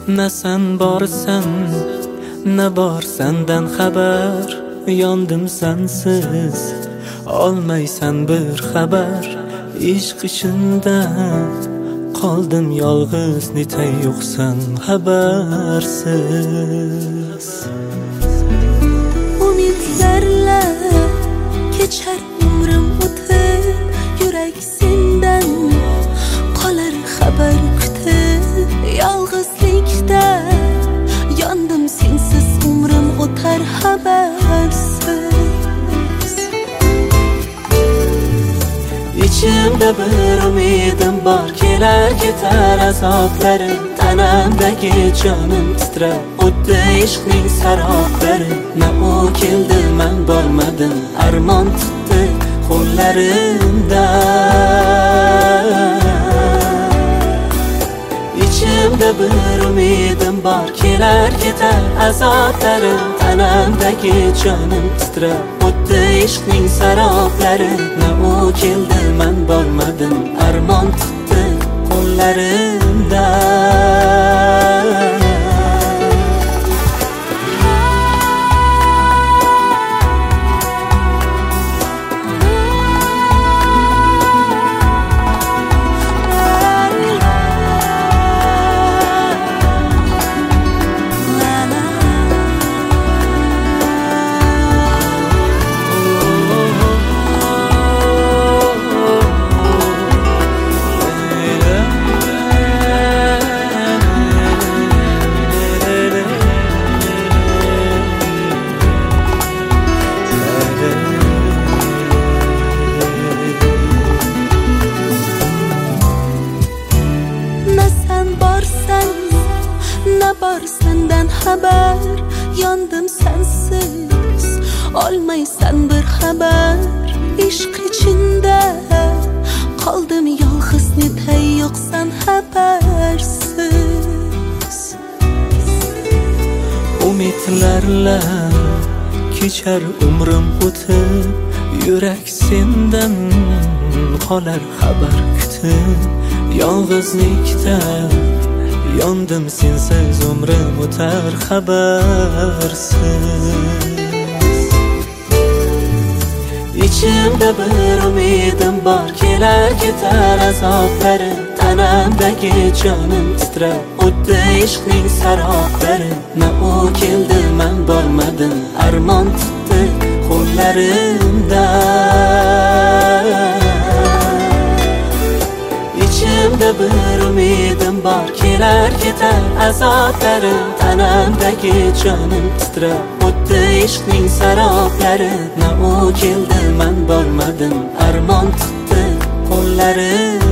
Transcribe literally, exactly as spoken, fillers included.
Na sen borsan, na bor sendan xabar. Yondim sensiz, olmaysan bir xabar. Ishq ishindan qoldim yolg'iz, netay yo'qsan xabarsiz. Umidlarla kechar umrim o'tib, yurak sendan qolar xabar kutib. Yolg'izlikda yondim sensiz, umrim o'tar xabarsiz. İçimde bir umidim bor, kelar ketar azoblarim. Tanamdagi jonim titrar, o'tdi ishqning saroblari. Na u keldi, men bormadim, armon tutdi qo'llarimdan. İçimde bir umidim bor, kelar ketar azoblarim. Tanamdagi jonim titrar, o'tdi ishqning saroblari. Na u keldi, men bormadim, armon tutdi qo'llarimdan. Na bor sendan xabar, yondim sensiz, olmaysan bir xabar. Ishq ichinda qoldim yolg'iz, netay yo'qsan xabarsiz. Umidlarla kechar umrim o'tib, yurak sendan qolar xabar kutib. Yolg'izlikda yondim sensiz, umrim o'tar xabarsiz. İçimde bir umidim bor, kelar ketar azoblari. Tanamdagi jonim titrar, o'tdi ishqning saroblari. Na u keldi, men bormadim, armon tutdi qo'llarimdan. İçimde bir umidim bor, kelar ketar azoblarim. Tanamdagi jonim titrar, o'tdi ishqning saroblari. Na u keldi, men bormadim, armon tutdi qo'llarim.